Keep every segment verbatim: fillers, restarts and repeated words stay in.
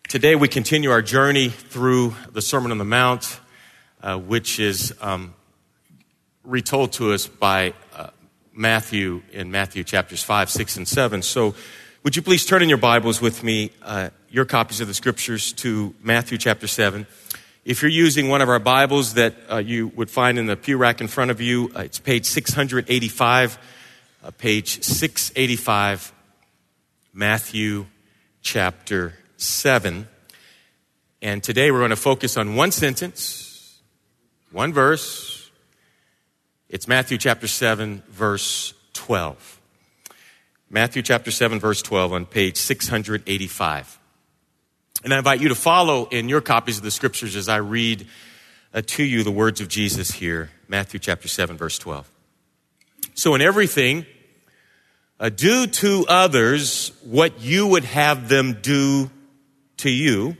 Today we continue our journey through the Sermon on the Mount, uh, which is um, retold to us by uh, Matthew in Matthew chapters five, six, and seven. So would you please turn in your Bibles with me, uh, your copies of the Scriptures, to Matthew chapter seven. If you're using one of our Bibles that uh, you would find in the pew rack in front of you, uh, it's page six eighty-five, uh, page six eighty-five, Matthew chapter seven. And today we're going to focus on one sentence, one verse. It's Matthew chapter seven, verse twelve. Matthew chapter seven, verse twelve on page six eighty-five. And I invite you to follow in your copies of the Scriptures as I read uh, to you the words of Jesus here. Matthew chapter seven, verse twelve. So in everything, uh, do to others what you would have them do to you,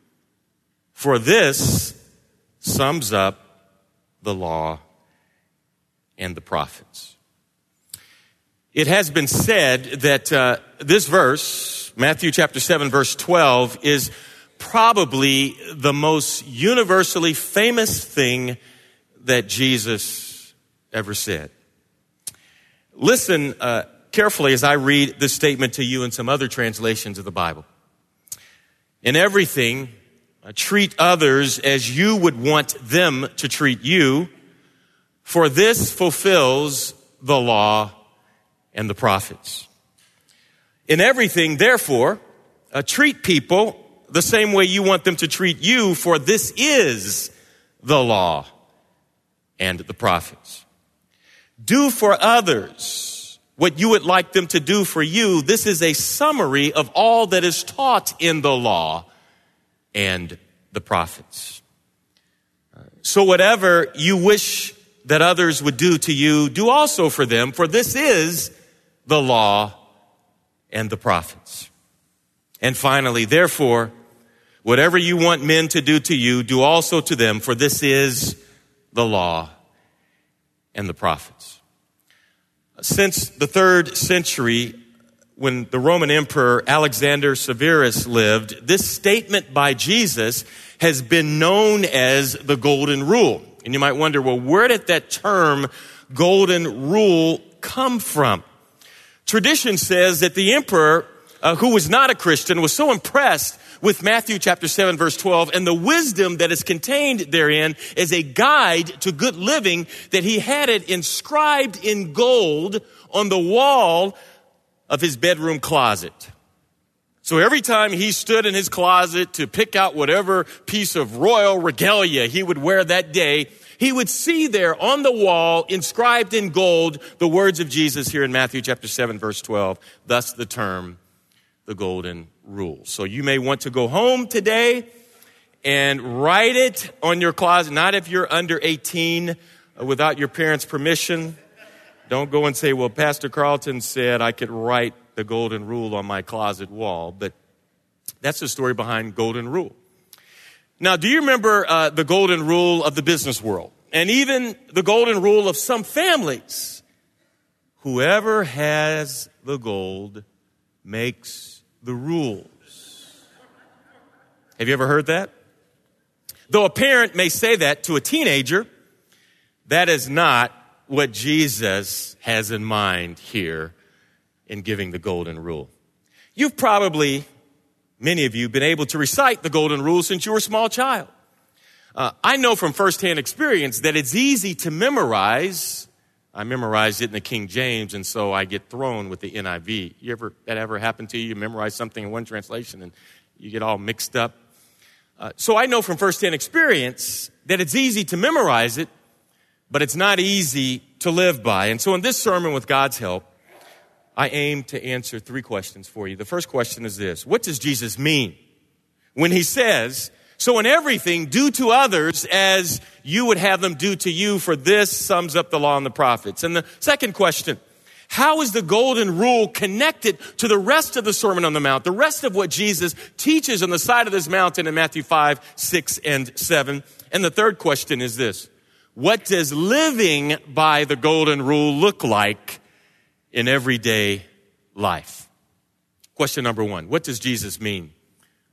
for this sums up the law and the prophets. It has been said that uh, this verse, Matthew chapter seven, verse twelve, is probably the most universally famous thing that Jesus ever said. Listen uh, carefully as I read this statement to you in some other translations of the Bible. In everything, uh, treat others as you would want them to treat you, for this fulfills the law and the prophets. In everything, therefore, uh, treat people the same way you want them to treat you, for this is the law and the prophets. Do for others what you would like them to do for you. This is a summary of all that is taught in the law and the prophets. So whatever you wish that others would do to you, do also for them, for this is the law and the prophets. And finally, therefore, whatever you want men to do to you, do also to them, for this is the law and the prophets. Since the third century, when the Roman Emperor Alexander Severus lived, this statement by Jesus has been known as the Golden Rule. And you might wonder, well, where did that term Golden Rule come from? Tradition says that the emperor, uh, who was not a Christian, was so impressed with Matthew chapter seven, verse twelve, and the wisdom that is contained therein as a guide to good living, that he had it inscribed in gold on the wall of his bedroom closet. So every time he stood in his closet to pick out whatever piece of royal regalia he would wear that day, he would see there on the wall, inscribed in gold, the words of Jesus here in Matthew chapter seven, verse twelve, thus the term, the Golden Rule. So you may want to go home today and write it on your closet, not if you're under eighteen, uh, without your parents' permission. Don't go and say, well, Pastor Carlton said I could write the Golden Rule on my closet wall. But that's the story behind Golden Rule. Now, do you remember uh, the Golden Rule of the business world? And even the Golden Rule of some families? Whoever has the gold makes the rules. Have you ever heard that? Though a parent may say that to a teenager, that is not what Jesus has in mind here in giving the Golden Rule. You've probably, many of you, been able to recite the Golden Rule since you were a small child. Uh, I know from firsthand experience that it's easy to memorize. I memorized it in the King James, and so I get thrown with the N I V. You ever, that ever happened to you? You memorize something in one translation and you get all mixed up. Uh, so I know from firsthand experience that it's easy to memorize it, but it's not easy to live by. And so in this sermon, with God's help, I aim to answer three questions for you. The first question is this: what does Jesus mean when he says, so in everything, do to others as you would have them do to you, for this sums up the law and the prophets? And the second question, how is the Golden Rule connected to the rest of the Sermon on the Mount, the rest of what Jesus teaches on the side of this mountain in Matthew five, six, and seven? And the third question is this: what does living by the Golden Rule look like in everyday life? Question number one, what does Jesus mean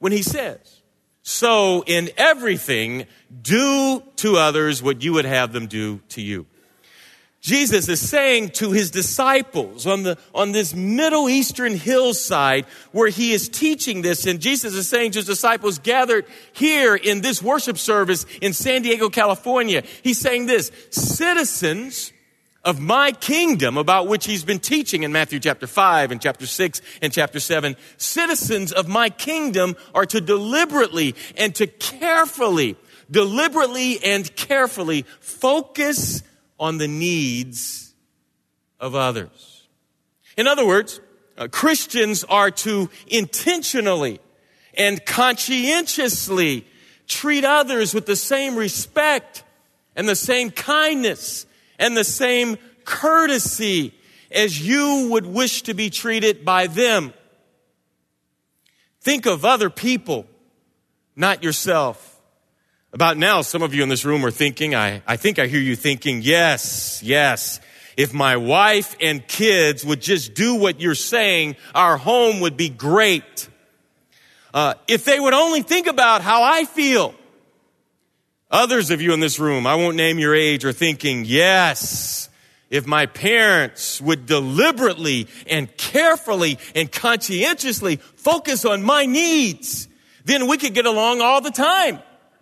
when he says, so in everything, do to others what you would have them do to you. Jesus is saying to his disciples on the on this Middle Eastern hillside where he is teaching this, and Jesus is saying to his disciples gathered here in this worship service in San Diego, California, he's saying this, citizens of my kingdom, about which he's been teaching in Matthew chapter five and chapter six and chapter seven, citizens of my kingdom are to deliberately and to carefully, deliberately and carefully focus on the needs of others. In other words, uh, Christians are to intentionally and conscientiously treat others with the same respect and the same kindness and the same courtesy as you would wish to be treated by them. Think of other people, not yourself. About now, some of you in this room are thinking, I, I think I hear you thinking, yes, yes, if my wife and kids would just do what you're saying, our home would be great. Uh, if they would only think about how I feel. Others of you in this room, I won't name your age, are thinking, yes, if my parents would deliberately and carefully and conscientiously focus on my needs, then we could get along all the time.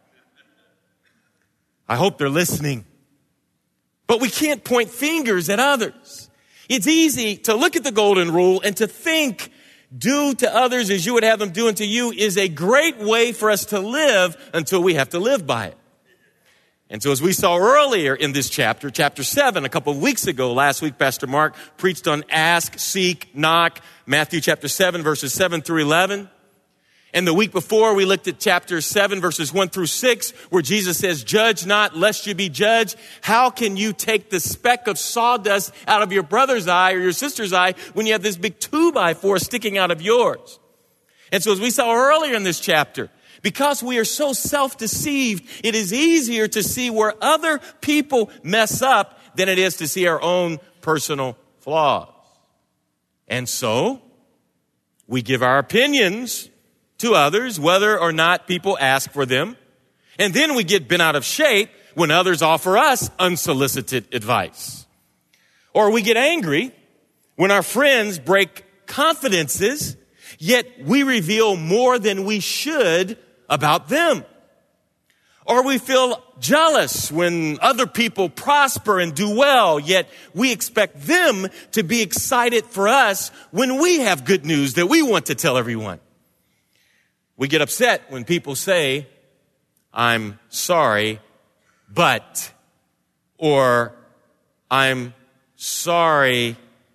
I hope they're listening. But we can't point fingers at others. It's easy to look at the golden rule and to think do to others as you would have them do unto you is a great way for us to live until we have to live by it. And so as we saw earlier in this chapter, chapter seven, a couple of weeks ago, last week, Pastor Mark preached on ask, seek, knock, Matthew chapter seven, verses seven through eleven. And the week before, we looked at chapter seven, verses one through six, where Jesus says, judge not, lest you be judged. How can you take the speck of sawdust out of your brother's eye or your sister's eye when you have this big two by four sticking out of yours? And so as we saw earlier in this chapter, because we are so self-deceived, it is easier to see where other people mess up than it is to see our own personal flaws. And so, we give our opinions to others, whether or not people ask for them. And then we get bent out of shape when others offer us unsolicited advice. Or we get angry when our friends break confidences, yet we reveal more than we should about them. Or we feel jealous when other people prosper and do well, yet we expect them to be excited for us when we have good news that we want to tell everyone. We get upset when people say, I'm sorry, but, or I'm sorry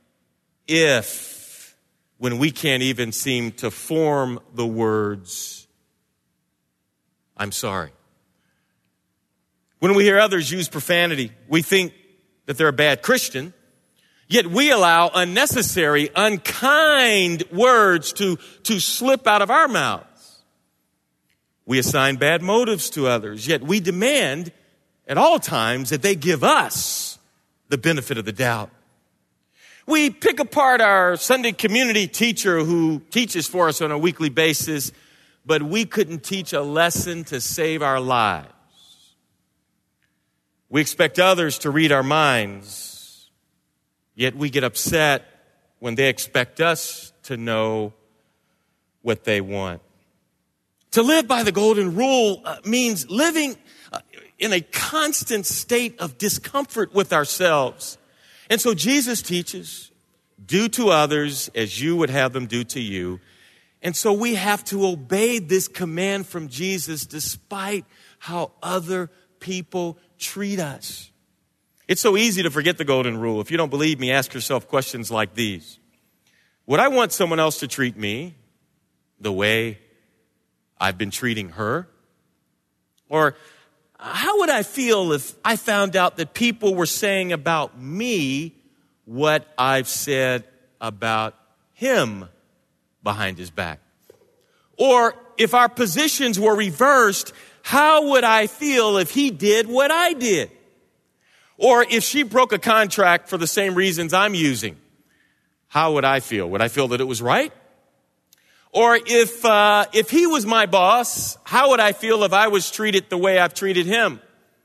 if, when we can't even seem to form the words, I'm sorry. When we hear others use profanity, we think that they're a bad Christian, yet we allow unnecessary, unkind words to, to slip out of our mouths. We assign bad motives to others, yet we demand at all times that they give us the benefit of the doubt. We pick apart our Sunday community teacher who teaches for us on a weekly basis, but we couldn't teach a lesson to save our lives. We expect others to read our minds, yet we get upset when they expect us to know what they want. To live by the golden rule uh, means living uh, in a constant state of discomfort with ourselves. And so Jesus teaches, do to others as you would have them do to you. And so we have to obey this command from Jesus despite how other people treat us. It's so easy to forget the golden rule. If you don't believe me, ask yourself questions like these. Would I want someone else to treat me the way I've been treating her? Or how would I feel if I found out that people were saying about me what I've said about him behind his back? Or if our positions were reversed, how would I feel if he did what I did? Or if she broke a contract for the same reasons I'm using, how would I feel? Would I feel that it was right? Or if, uh, if he was my boss, how would I feel if I was treated the way I've treated him?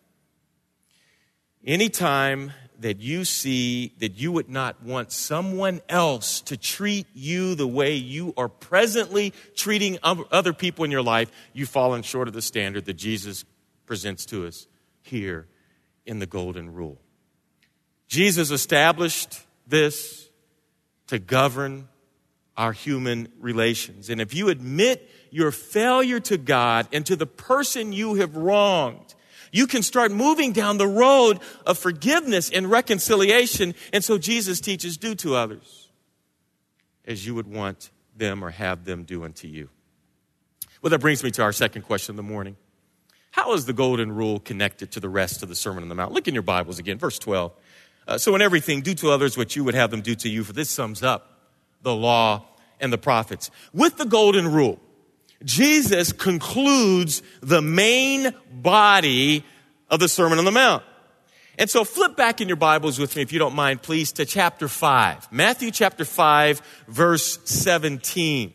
Anytime that you see that you would not want someone else to treat you the way you are presently treating other people in your life, you've fallen short of the standard that Jesus presents to us here in the Golden Rule. Jesus established this to govern our human relations. And if you admit your failure to God and to the person you have wronged, you can start moving down the road of forgiveness and reconciliation. And so Jesus teaches, do to others as you would want them or have them do unto you. Well, that brings me to our second question of the morning. How is the Golden Rule connected to the rest of the Sermon on the Mount? Look in your Bibles again, verse twelve. Uh, so in everything, do to others what you would have them do to you, for this sums up the law and the prophets. With the Golden Rule, Jesus concludes the main body of the Sermon on the Mount. And so flip back in your Bibles with me, if you don't mind, please, to chapter five. Matthew chapter five, verse seventeen.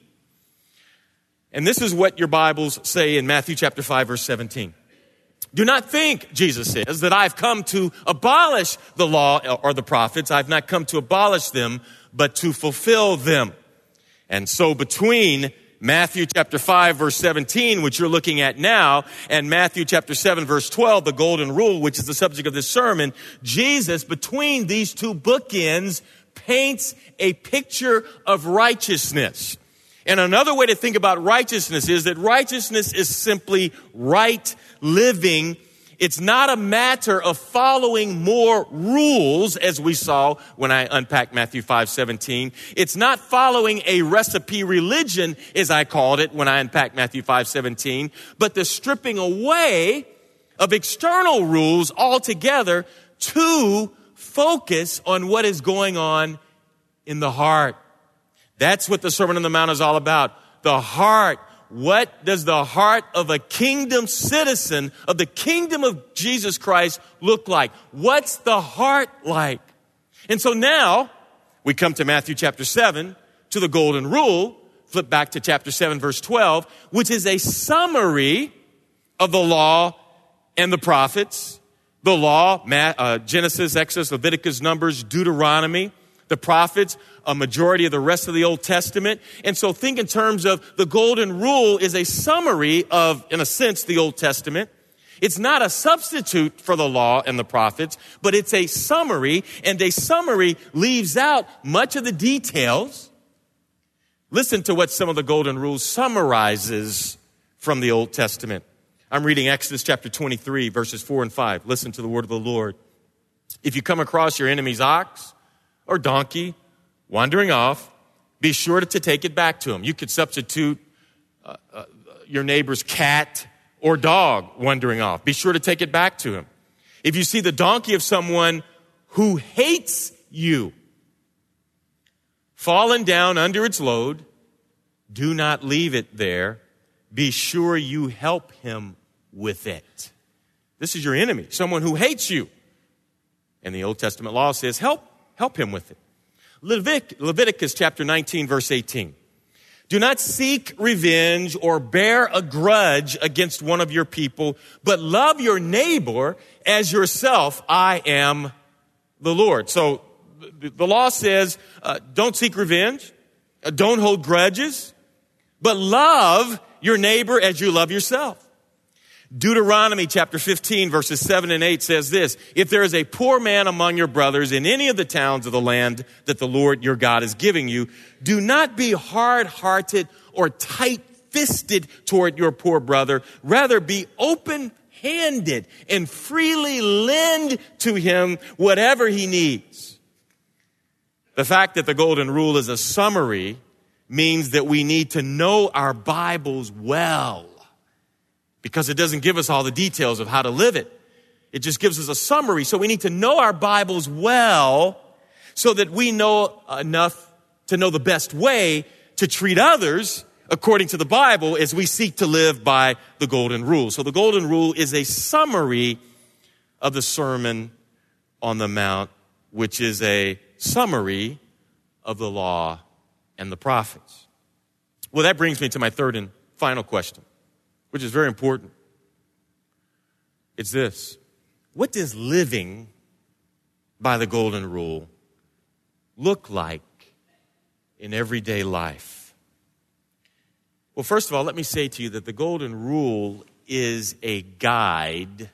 And this is what your Bibles say in Matthew chapter five, verse seventeen. Do not think, Jesus says, that I've come to abolish the law or the prophets. I've not come to abolish them, but to fulfill them. And so between Matthew chapter five, verse seventeen, which you're looking at now, and Matthew chapter seven, verse twelve, the Golden Rule, which is the subject of this sermon, Jesus, between these two bookends, paints a picture of righteousness. And another way to think about righteousness is that righteousness is simply right living. It's not a matter of following more rules, as we saw when I unpacked Matthew five seventeen. It's not following a recipe religion, as I called it when I unpacked Matthew five seventeen, but the stripping away of external rules altogether to focus on what is going on in the heart. That's what the Sermon on the Mount is all about. The heart. What does the heart of a kingdom citizen of the kingdom of Jesus Christ look like? What's the heart like? And so now we come to Matthew chapter seven, to the Golden Rule. Flip back to chapter seven, verse twelve, which is a summary of the law and the prophets. The law, uh, Genesis, Exodus, Leviticus, Numbers, Deuteronomy. The prophets, a majority of the rest of the Old Testament. And so think in terms of the Golden Rule is a summary of, in a sense, the Old Testament. It's not a substitute for the law and the prophets, but it's a summary, and a summary leaves out much of the details. Listen to what some of the Golden Rule summarizes from the Old Testament. I'm reading Exodus chapter twenty-three, verses four and five. Listen to the word of the Lord. If you come across your enemy's ox or donkey wandering off, be sure to take it back to him. You could substitute uh, uh, your neighbor's cat or dog wandering off. Be sure to take it back to him. If you see the donkey of someone who hates you fallen down under its load, do not leave it there. Be sure you help him with it. This is your enemy, someone who hates you. And the Old Testament law says, help Help him with it. Levit- Leviticus chapter nineteen, verse eighteen. Do not seek revenge or bear a grudge against one of your people, but love your neighbor as yourself. I am the Lord. So the, the law says, uh, don't seek revenge, uh, don't hold grudges, but love your neighbor as you love yourself. Deuteronomy chapter fifteen, verses seven and eight says this: if there is a poor man among your brothers in any of the towns of the land that the Lord your God is giving you, do not be hard-hearted or tight-fisted toward your poor brother. Rather, be open-handed and freely lend to him whatever he needs. The fact that the Golden Rule is a summary means that we need to know our Bibles well, because it doesn't give us all the details of how to live it. It just gives us a summary. So we need to know our Bibles well so that we know enough to know the best way to treat others according to the Bible as we seek to live by the Golden Rule. So the Golden Rule is a summary of the Sermon on the Mount, which is a summary of the law and the prophets. Well, that brings me to my third and final question, which is very important. It's this: what does living by the golden rule look like in everyday life? Well, first of all, let me say to you that the golden rule is a guide,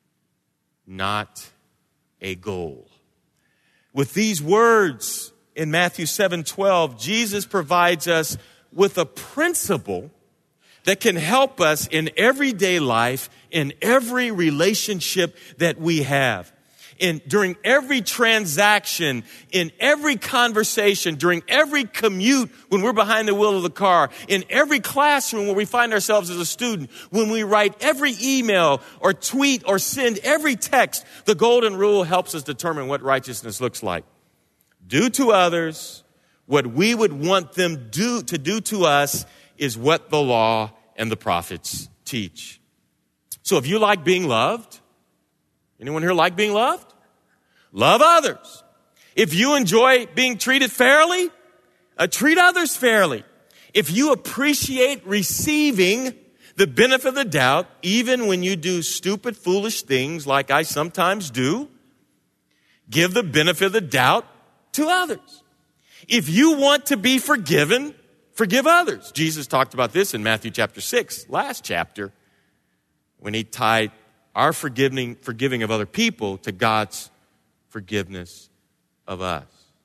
not a goal. With these words in Matthew seven twelve, Jesus provides us with a principle that can help us in everyday life, in every relationship that we have. In, during every transaction, in every conversation, during every commute when we're behind the wheel of the car, in every classroom where we find ourselves as a student, when we write every email or tweet or send every text, the golden rule helps us determine what righteousness looks like. Do to others what we would want them do, to do to us is what the law and the prophets teach. So if you like being loved, anyone here like being loved? Love others. If you enjoy being treated fairly, uh, treat others fairly. If you appreciate receiving the benefit of the doubt, even when you do stupid, foolish things like I sometimes do, give the benefit of the doubt to others. If you want to be forgiven, forgive others. Jesus talked about this in Matthew chapter six, last chapter, when he tied our forgiving, forgiving of other people to God's forgiveness of us.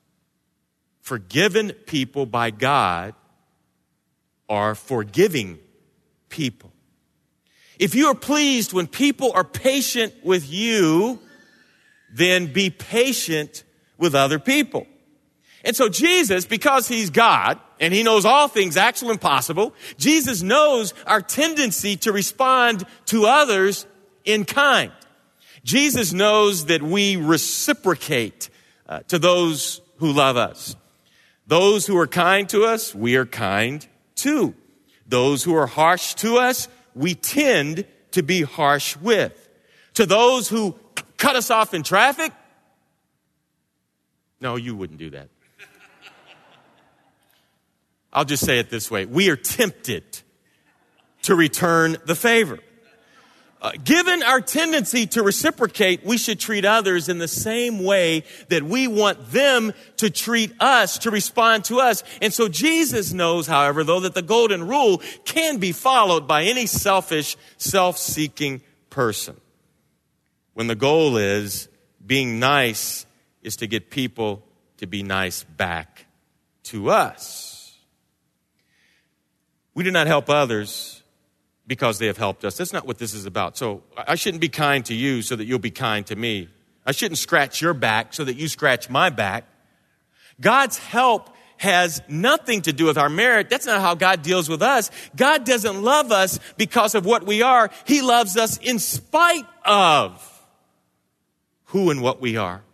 Forgiven people by God are forgiving people. If you are pleased when people are patient with you, then be patient with other people. And so Jesus, because he's God and he knows all things actual and possible, Jesus knows our tendency to respond to others in kind. Jesus knows that we reciprocate uh, to those who love us. Those who are kind to us, we are kind to. Those who are harsh to us, we tend to be harsh with. To those who cut us off in traffic, no, you wouldn't do that. I'll just say it this way. We are tempted to return the favor. Uh, given our tendency to reciprocate, we should treat others in the same way that we want them to treat us, to respond to us. And so Jesus knows, however, though, that the golden rule can be followed by any selfish, self-seeking person. When the goal is being nice is to get people to be nice back to us. We do not help others because they have helped us. That's not what this is about. So I shouldn't be kind to you so that you'll be kind to me. I shouldn't scratch your back so that you scratch my back. God's help has nothing to do with our merit. That's not how God deals with us. God doesn't love us because of what we are. He loves us in spite of who and what we are.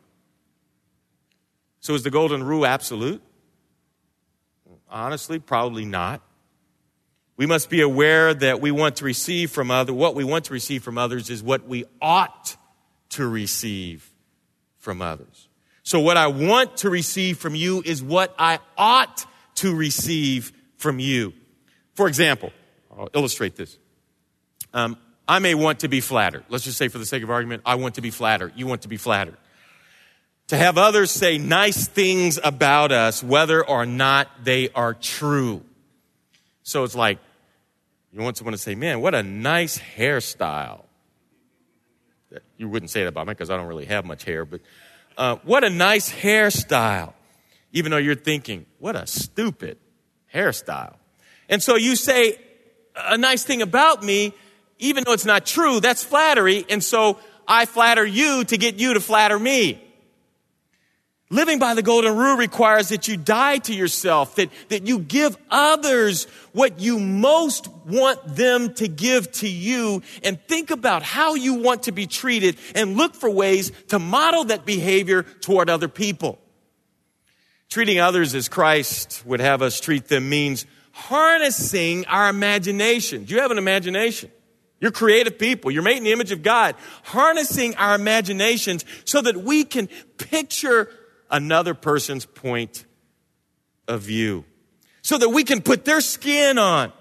So is the golden rule absolute? Honestly, probably not. We must be aware that we want to receive from other, what we want to receive from others is what we ought to receive from others. So what I want to receive from you is what I ought to receive from you. For example, I'll illustrate this. Um, I may want to be flattered. Let's just say for the sake of argument, I want to be flattered. You want to be flattered. To have others say nice things about us, whether or not they are true. So it's like, you want someone to say, man, what a nice hairstyle. You wouldn't say that about me because I don't really have much hair, but uh, what a nice hairstyle. Even though you're thinking, what a stupid hairstyle. And so you say a nice thing about me, even though it's not true, that's flattery. And so I flatter you to get you to flatter me. Living by the golden rule requires that you die to yourself, that, that you give others what you most want them to give to you, and think about how you want to be treated and look for ways to model that behavior toward other people. Treating others as Christ would have us treat them means harnessing our imagination. Do you have an imagination? You're creative people. You're made in the image of God. Harnessing our imaginations so that we can picture another person's point of view. so that we can put their skin on.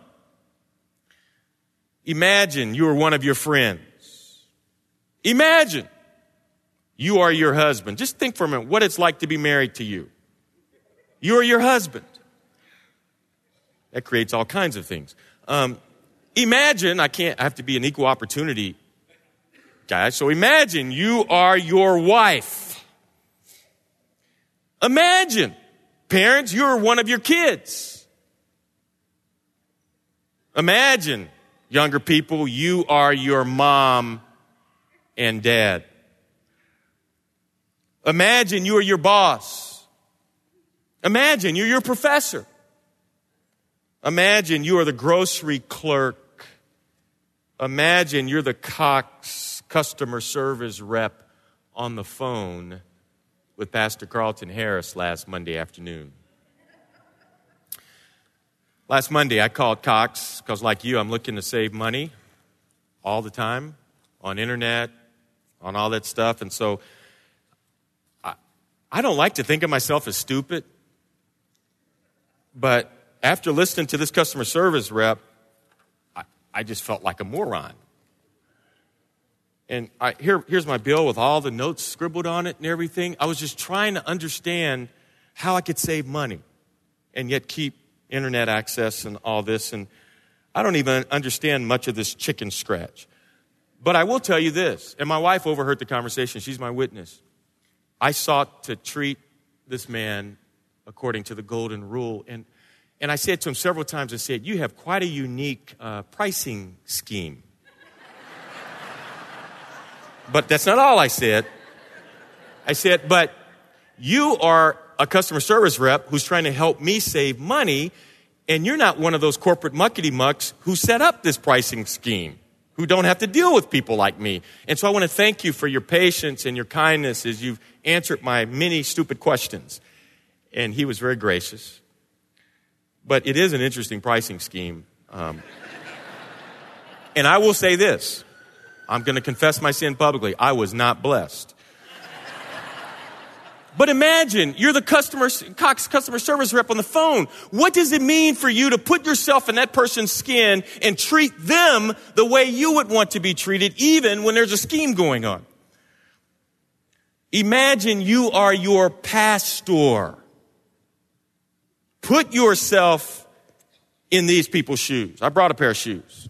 Imagine you are one of your friends. Imagine you are your husband. Just think for a minute what it's like to be married to you. You are your husband. That creates all kinds of things. Um, imagine, I can't, I have to be an equal opportunity guy. So imagine you are your wife. Imagine, parents, you're one of your kids. Imagine, younger people, you are your mom and dad. Imagine you are your boss. Imagine you're your professor. Imagine you are the grocery clerk. Imagine you're the Cox customer service rep on the phone with Pastor Carlton Harris last Monday afternoon. Last Monday, I called Cox because, like you, I'm looking to save money all the time on internet, on all that stuff. And so I, I don't like to think of myself as stupid, but after listening to this customer service rep, I, I just felt like a moron. And I, here, here's my bill with all the notes scribbled on it and everything. I was just trying to understand how I could save money and yet keep internet access and all this. And I don't even understand much of this chicken scratch. But I will tell you this, and my wife overheard the conversation. She's my witness. I sought to treat this man according to the golden rule. And And I said to him several times, I said, you have quite a unique uh, pricing scheme. But that's not all I said. I said, but you are a customer service rep who's trying to help me save money, and you're not one of those corporate muckety-mucks who set up this pricing scheme, who don't have to deal with people like me. And so I want to thank you for your patience and your kindness as you've answered my many stupid questions. And he was very gracious. But it is an interesting pricing scheme. Um, and I will say this. I'm going to confess my sin publicly. I was not blessed. But imagine you're the customer, Cox customer service rep on the phone. What does it mean for you to put yourself in that person's skin and treat them the way you would want to be treated, even when there's a scheme going on? Imagine you are your pastor. Put yourself in these people's shoes. I brought a pair of shoes.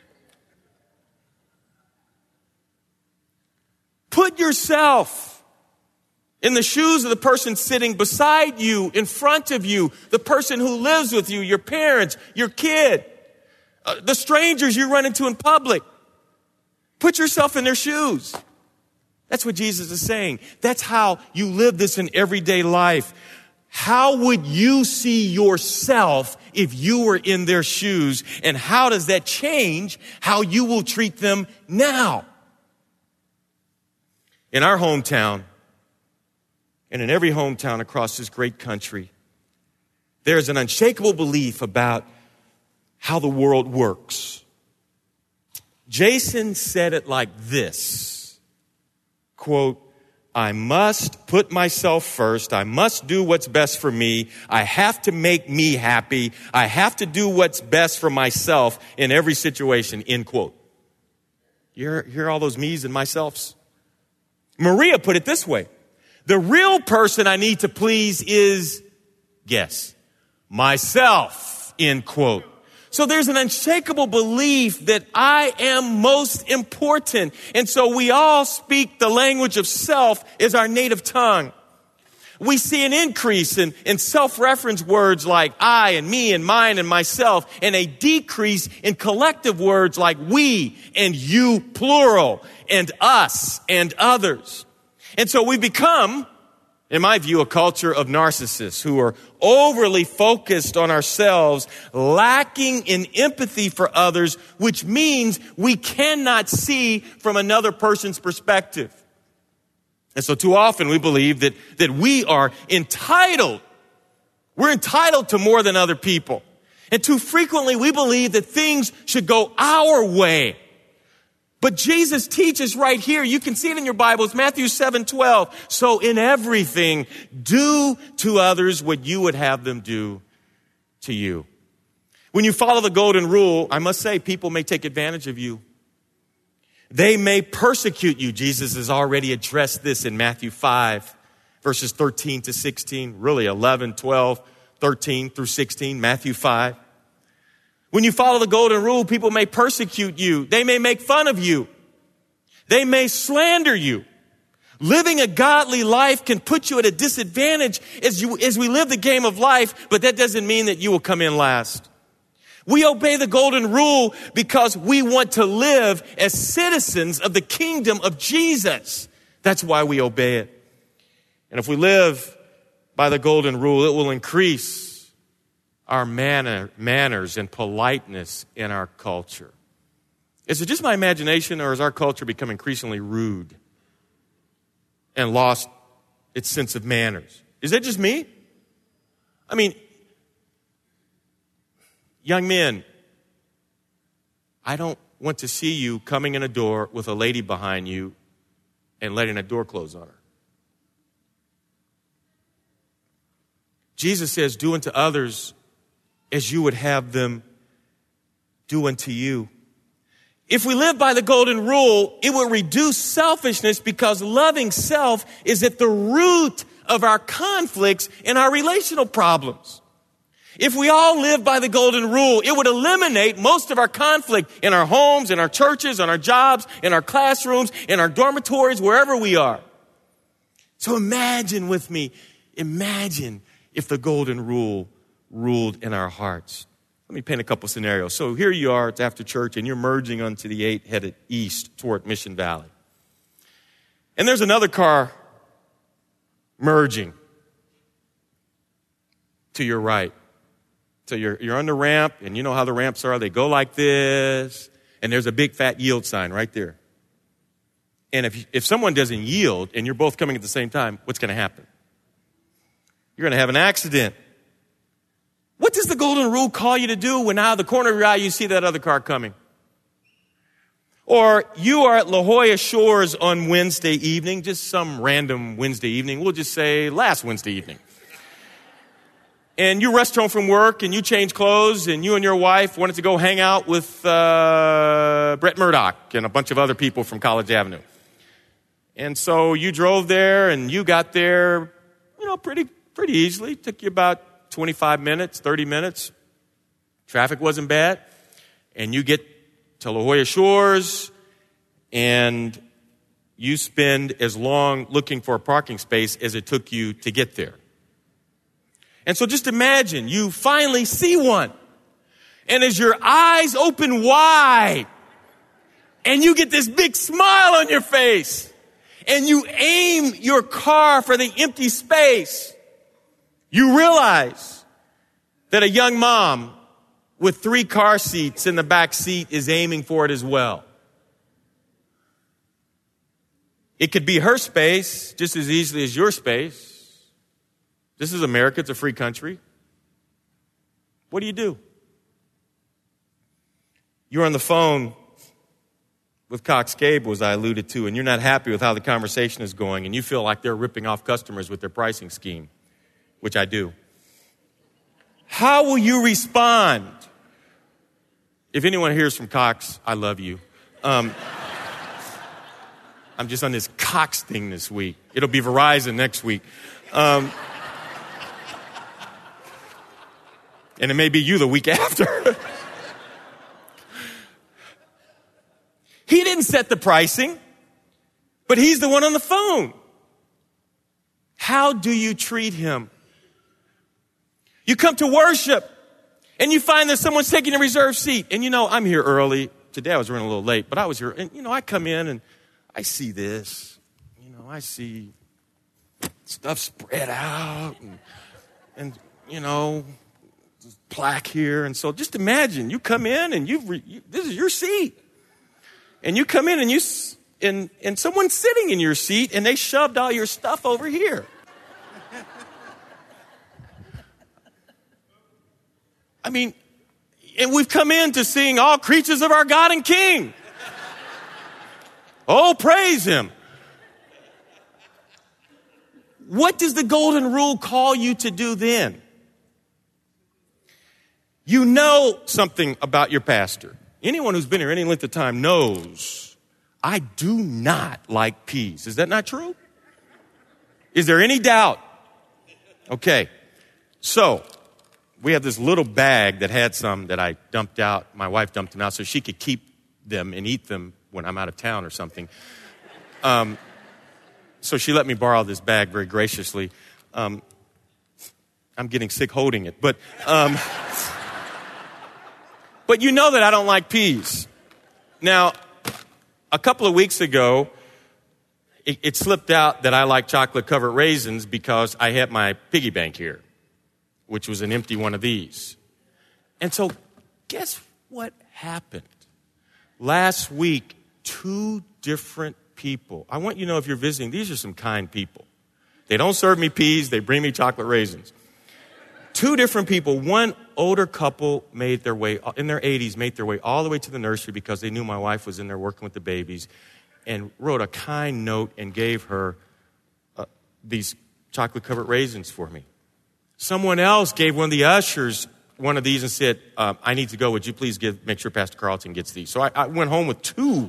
Put yourself in the shoes of the person sitting beside you, in front of you, the person who lives with you, your parents, your kid, uh, the strangers you run into in public. Put yourself in their shoes. That's what Jesus is saying. That's how you live this in everyday life. How would you see yourself if you were in their shoes? And how does that change how you will treat them now? In our hometown, and in every hometown across this great country, there's an unshakable belief about how the world works. Jason said it like this, quote, I must put myself first. I must do what's best for me. I have to make me happy. I have to do what's best for myself in every situation, end quote. You hear, hear all those me's and myselfs? Maria put it this way. The real person I need to please is, guess, myself, end quote. So there's an unshakable belief that I am most important. And so we all speak the language of self as our native tongue. We see an increase in, in self-reference words like I and me and mine and myself, and a decrease in collective words like we and you, plural, and us and others. And so we become, in my view, a culture of narcissists who are overly focused on ourselves, lacking in empathy for others, which means we cannot see from another person's perspective. And so too often we believe that, that we are entitled. We're entitled to more than other people. And too frequently we believe that things should go our way. But Jesus teaches right here, you can see it in your Bibles, Matthew seven twelve. So in everything, do to others what you would have them do to you. When you follow the golden rule, I must say, people may take advantage of you. They may persecute you. Jesus has already addressed this in Matthew five, verses thirteen to sixteen, really eleven, twelve, thirteen through sixteen, Matthew five. When you follow the golden rule, people may persecute you. They may make fun of you. They may slander you. Living a godly life can put you at a disadvantage as you, as we live the game of life, but that doesn't mean that you will come in last. We obey the golden rule because we want to live as citizens of the kingdom of Jesus. That's why we obey it. And if we live by the golden rule, it will increase our manner, manners and politeness in our culture. Is it just my imagination, or has our culture become increasingly rude and lost its sense of manners? Is that just me? I mean, young men, I don't want to see you coming in a door with a lady behind you and letting a door close on her. Jesus says, do unto others as you would have them do unto you. If we live by the golden rule, it will reduce selfishness because loving self is at the root of our conflicts and our relational problems. If we all live by the golden rule, it would eliminate most of our conflict in our homes, in our churches, on our jobs, in our classrooms, in our dormitories, wherever we are. So imagine with me, imagine if the golden rule ruled in our hearts. Let me paint a couple scenarios. So here you are, it's after church, and you're merging onto the eight headed east toward Mission Valley. And there's another car merging to your right. So you're, you're on the ramp, and you know how the ramps are. They go like this, and there's a big fat yield sign right there. And if, if someone doesn't yield, and you're both coming at the same time, what's going to happen? You're going to have an accident. What does the golden rule call you to do when out of the corner of your eye you see that other car coming? Or you are at La Jolla Shores on Wednesday evening, just some random Wednesday evening. We'll just say last Wednesday evening. And you rushed home from work and you changed clothes and you and your wife wanted to go hang out with uh, Brett Murdoch and a bunch of other people from College Avenue. And so you drove there and you got there, you know, pretty pretty easily. It took you about twenty-five minutes, thirty minutes. Traffic wasn't bad. And you get to La Jolla Shores and you spend as long looking for a parking space as it took you to get there. And so just imagine you finally see one. And as your eyes open wide and you get this big smile on your face and you aim your car for the empty space, you realize that a young mom with three car seats in the back seat is aiming for it as well. It could be her space just as easily as your space. This is America. It's a free country. What do you do? You're on the phone with Cox Cable, as I alluded to, and you're not happy with how the conversation is going, and you feel like they're ripping off customers with their pricing scheme, which I do. How will you respond? If anyone hears from Cox, I love you. Um, I'm just on this Cox thing this week. It'll be Verizon next week. Um, and it may be you the week after. He didn't set the pricing, but he's the one on the phone. How do you treat him? You come to worship and you find that someone's taking a reserved seat. And you know, I'm here early. Today I was running a little late, but I was here. And you know, I come in and I see this. You know, I see stuff spread out and, and you know, plaque here. And so just imagine you come in and you've re, you, this is your seat. And you come in and you and and someone's sitting in your seat and they shoved all your stuff over here. I mean, and we've come in to sing all creatures of our God and King. Oh, praise him. What does the golden rule call you to do then? You know something about your pastor. Anyone who's been here any length of time knows I do not like peas. Is that not true? Is there any doubt? Okay. So we have this little bag that had some that I dumped out. My wife dumped them out so she could keep them and eat them when I'm out of town or something. Um, so she let me borrow this bag very graciously. Um, I'm getting sick holding it. But, um, but you know that I don't like peas. Now, a couple of weeks ago, it, it slipped out that I like chocolate-covered raisins because I had my piggy bank here, which was an empty one of these. And so guess what happened? Last week, two different people. I want you to know if you're visiting, these are some kind people. They don't serve me peas. They bring me chocolate raisins. Two different people. One older couple made their way, in their eighties, made their way all the way to the nursery because they knew my wife was in there working with the babies and wrote a kind note and gave her uh, these chocolate-covered raisins for me. Someone else gave one of the ushers one of these and said, uh, I need to go. Would you please give, make sure Pastor Carlton gets these? So I, I went home with two,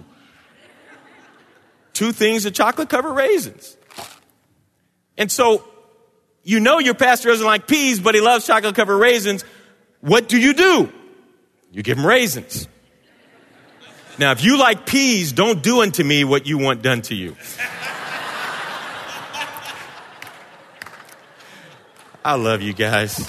two things of chocolate-covered raisins. And so you know your pastor doesn't like peas, but he loves chocolate-covered raisins. What do you do? You give him raisins. Now, if you like peas, don't do unto me what you want done to you. I love you guys.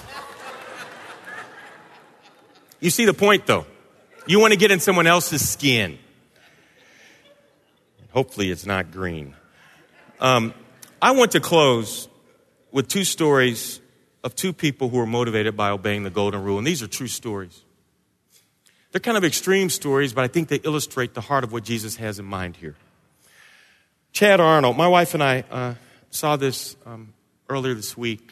You see the point, though. You want to get in someone else's skin. Hopefully it's not green. Um, I want to close with two stories of two people who are motivated by obeying the golden rule. And these are true stories. They're kind of extreme stories, but I think they illustrate the heart of what Jesus has in mind here. Chad Arnold, my wife and I uh, saw this um, earlier this week.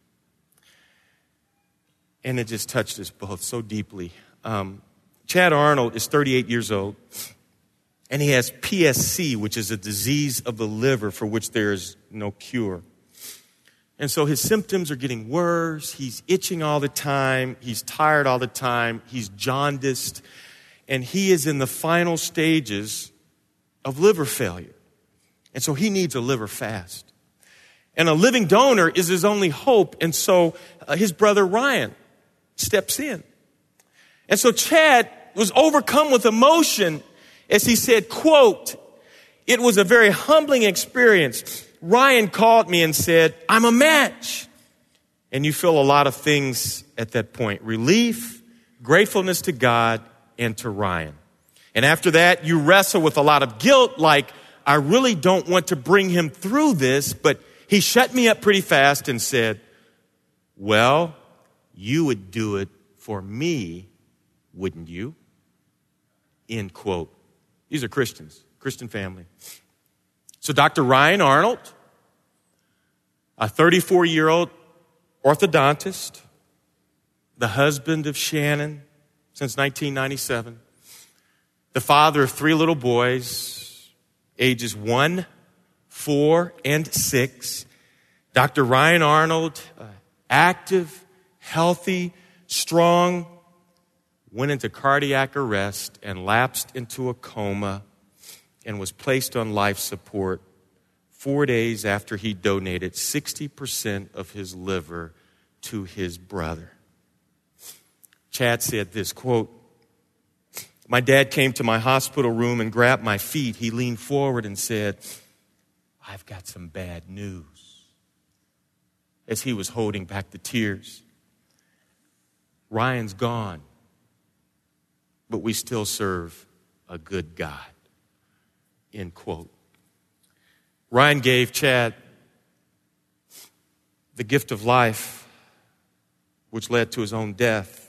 And it just touched us both so deeply. Um, Chad Arnold is thirty-eight years old, and he has P S C, which is a disease of the liver for which there is no cure. And so his symptoms are getting worse. He's itching all the time. He's tired all the time. He's jaundiced. And he is in the final stages of liver failure. And so he needs a liver fast. And a living donor is his only hope. And so uh, his brother Ryan steps in. And so Chad was overcome with emotion as he said, quote, it was a very humbling experience. Ryan called me and said, I'm a match. And you feel a lot of things at that point. Relief, gratefulness to God, and to Ryan. And after that, you wrestle with a lot of guilt, like, I really don't want to bring him through this, but he shut me up pretty fast and said, well, you would do it for me, wouldn't you? End quote. These are Christians, Christian family. So Doctor Ryan Arnold, a thirty-four-year-old orthodontist, the husband of Shannon since nineteen ninety-seven, the father of three little boys, ages one, four, and six. Doctor Ryan Arnold, uh, active, healthy, strong, went into cardiac arrest and lapsed into a coma and was placed on life support four days after he donated sixty percent of his liver to his brother. Chad said this, quote, my dad came to my hospital room and grabbed my feet. He leaned forward and said, I've got some bad news. As he was holding back the tears. Ryan's gone, but we still serve a good God. End quote. Ryan gave Chad the gift of life, which led to his own death.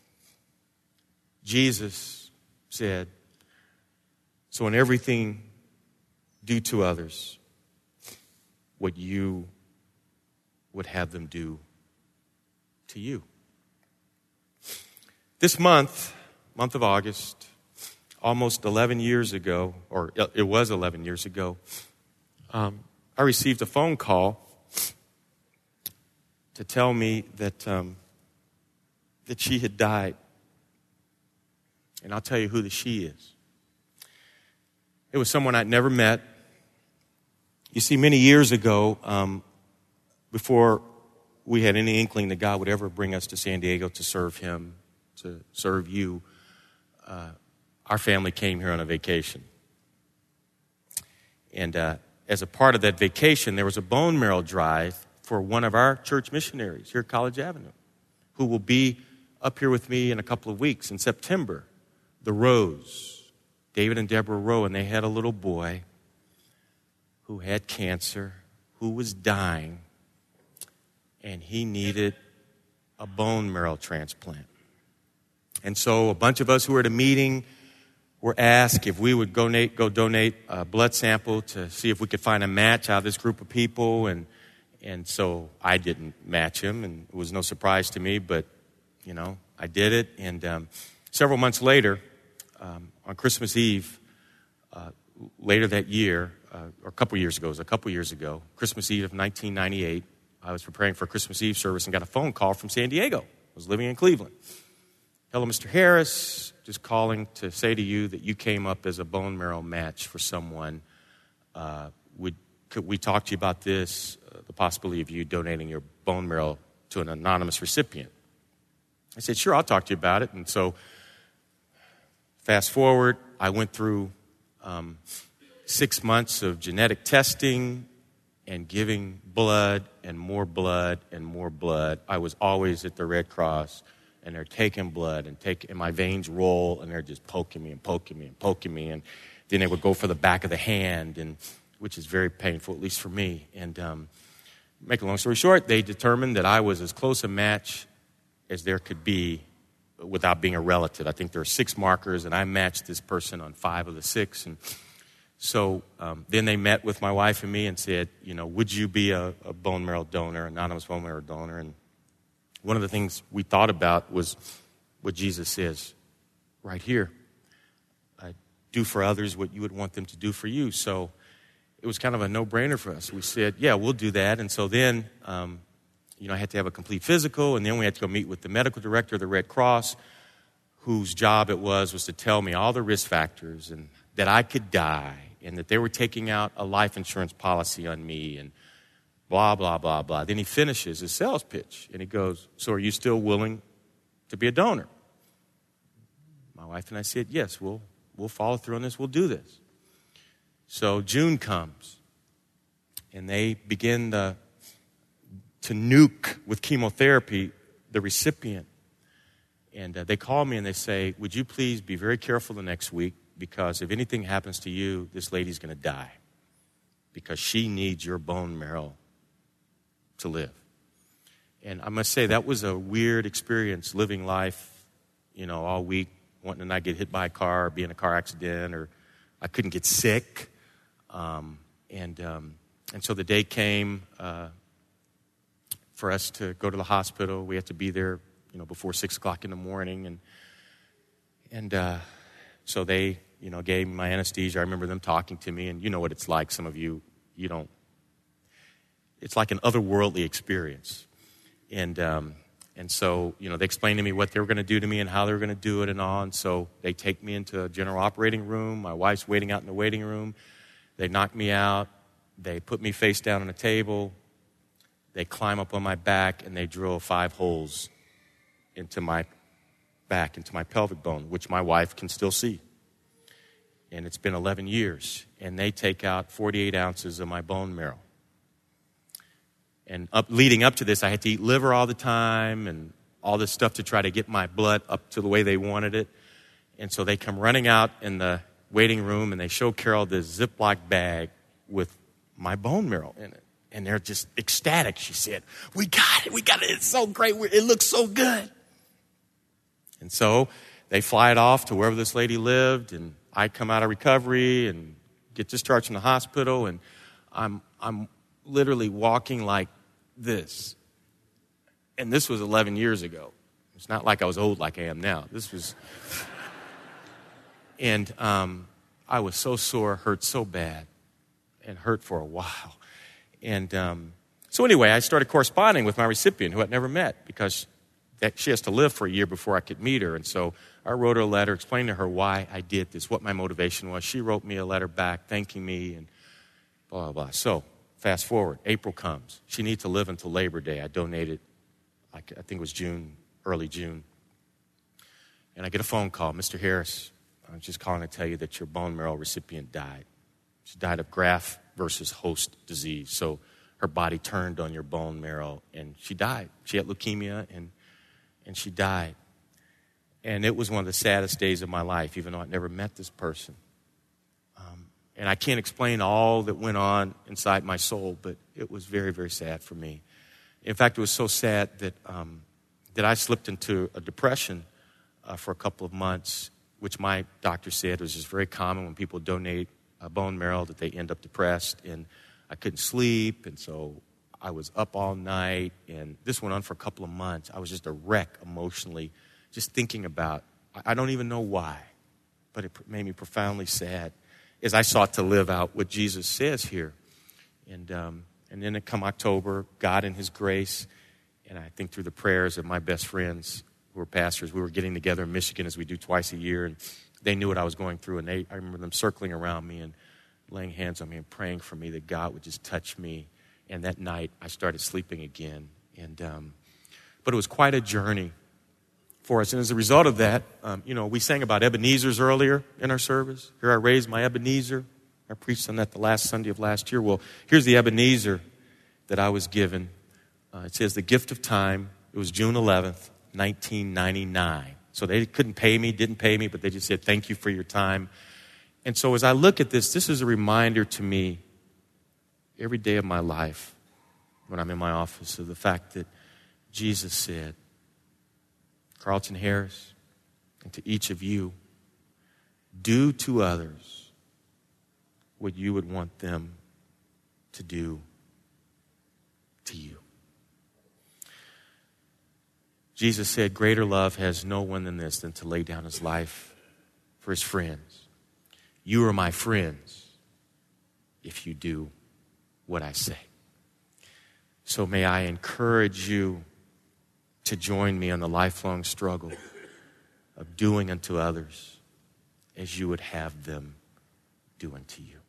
Jesus said, so in everything, do to others what you would have them do to you. This month, month of August, almost eleven years ago, or it was eleven years ago, um, I received a phone call to tell me that um, that she had died. And I'll tell you who the she is. It was someone I'd never met. You see, many years ago, um, before we had any inkling that God would ever bring us to San Diego to serve him, to serve you, uh, our family came here on a vacation. And uh, as a part of that vacation, there was a bone marrow drive for one of our church missionaries here at College Avenue, who will be up here with me in a couple of weeks in September. The Rose, David and Deborah Rowe, and they had a little boy who had cancer, who was dying, and he needed a bone marrow transplant. And so a bunch of us who were at a meeting were asked if we would go donate, go donate a blood sample to see if we could find a match out of this group of people. And and so I didn't match him, and it was no surprise to me, but, you know, I did it. And um, several months later, um, on Christmas Eve, uh, later that year, uh, or a couple years ago, it was a couple years ago, Christmas Eve of nineteen ninety-eight, I was preparing for a Christmas Eve service and got a phone call from San Diego. I was living in Cleveland. Hello, Mister Harris, just calling to say to you that you came up as a bone marrow match for someone. Uh, would could we talk to you about this, uh, the possibility of you donating your bone marrow to an anonymous recipient? I said, sure, I'll talk to you about it. And so fast forward, I went through um, six months of genetic testing and giving blood and more blood and more blood. I was always at the Red Cross, and they're taking blood and take, and my veins roll, and they're just poking me and poking me and poking me. And then they would go for the back of the hand, and which is very painful, at least for me. And um, make a long story short, they determined that I was as close a match as there could be without being a relative. I think there are six markers, and I matched this person on five of the six. And so um, then they met with my wife and me and said, you know, would you be a, a bone marrow donor, anonymous bone marrow donor? And one of the things we thought about was what Jesus says right here. Uh, do for others what you would want them to do for you. So it was kind of a no-brainer for us. We said, yeah, we'll do that. And so then, um, you know, I had to have a complete physical, and then we had to go meet with the medical director of the Red Cross, whose job it was was to tell me all the risk factors and that I could die and that they were taking out a life insurance policy on me and blah, blah, blah, blah. Then he finishes his sales pitch, and he goes, so are you still willing to be a donor? My wife and I said, yes, we'll, we'll follow through on this. We'll do this. So June comes, and they begin the, to nuke with chemotherapy the recipient. And uh, they call me, and they say, would you please be very careful the next week, because if anything happens to you, this lady's going to die because she needs your bone marrow to live. And I must say, that was a weird experience, living life, you know, all week, wanting to not get hit by a car or be in a car accident, or I couldn't get sick. Um, and um, and so the day came uh, for us to go to the hospital. We had to be there, you know, before six o'clock in the morning. And and uh, so they, you know, gave me my anesthesia. I remember them talking to me, and you know what it's like. Some of you, you don't. It's like an otherworldly experience. And um, and so, you know, they explained to me what they were going to do to me and how they were going to do it and all. And so they take me into a general operating room. My wife's waiting out in the waiting room. They knock me out. They put me face down on a table. They climb up on my back, and they drill five holes into my back, into my pelvic bone, which my wife can still see. And it's been eleven years. And they take out forty-eight ounces of my bone marrow. And up, leading up to this, I had to eat liver all the time and all this stuff to try to get my blood up to the way they wanted it. And so they come running out in the waiting room, and they show Carol this Ziploc bag with my bone marrow in it. And they're just ecstatic. She said, we got it, we got it, it's so great, it looks so good. And so they fly it off to wherever this lady lived, and I come out of recovery and get discharged from the hospital, and I'm I'm literally walking like this. And this was eleven years ago. It's not like I was old like I am now. This was, and um, I was so sore, hurt so bad, and hurt for a while. And um, so anyway, I started corresponding with my recipient, who I'd never met, because she has to live for a year before I could meet her. And so I wrote her a letter, explaining to her why I did this, what my motivation was. She wrote me a letter back thanking me and blah, blah, blah. So fast forward, April comes. She needs to live until Labor Day. I donated, I think it was June, early June. And I get a phone call. Mister Harris, I'm just calling to tell you that your bone marrow recipient died. She died of graft versus host disease. So her body turned on your bone marrow, and she died. She had leukemia, and and she died. And it was one of the saddest days of my life, even though I'd never met this person. Um, and I can't explain all that went on inside my soul, but it was very, very sad for me. In fact, it was so sad that um, that I slipped into a depression uh, for a couple of months, which my doctor said was just very common when people donate uh, bone marrow, that they end up depressed. And I couldn't sleep, and so I was up all night, and this went on for a couple of months. I was just a wreck emotionally, just thinking about, I don't even know why, but it made me profoundly sad as I sought to live out what Jesus says here. And um, and then it come October, God in his grace, and I think through the prayers of my best friends who were pastors, we were getting together in Michigan as we do twice a year, and they knew what I was going through, and they I remember them circling around me and laying hands on me and praying for me that God would just touch me. And that night, I started sleeping again. And um, but it was quite a journey for us. And as a result of that, um, you know, we sang about Ebenezer's earlier in our service. Here I raised my Ebenezer. I preached on that the last Sunday of last year. Well, here's the Ebenezer that I was given. Uh, it says the gift of time. It was June eleventh, nineteen ninety-nine. So they couldn't pay me, didn't pay me, but they just said, thank you for your time. And so as I look at this, this is a reminder to me every day of my life when I'm in my office of the fact that Jesus said, Carlton Harris, and to each of you, do to others what you would want them to do to you. Jesus said, greater love has no one than this, than to lay down his life for his friends. You are my friends if you do what I say. So may I encourage you to join me on the lifelong struggle of doing unto others as you would have them do unto you.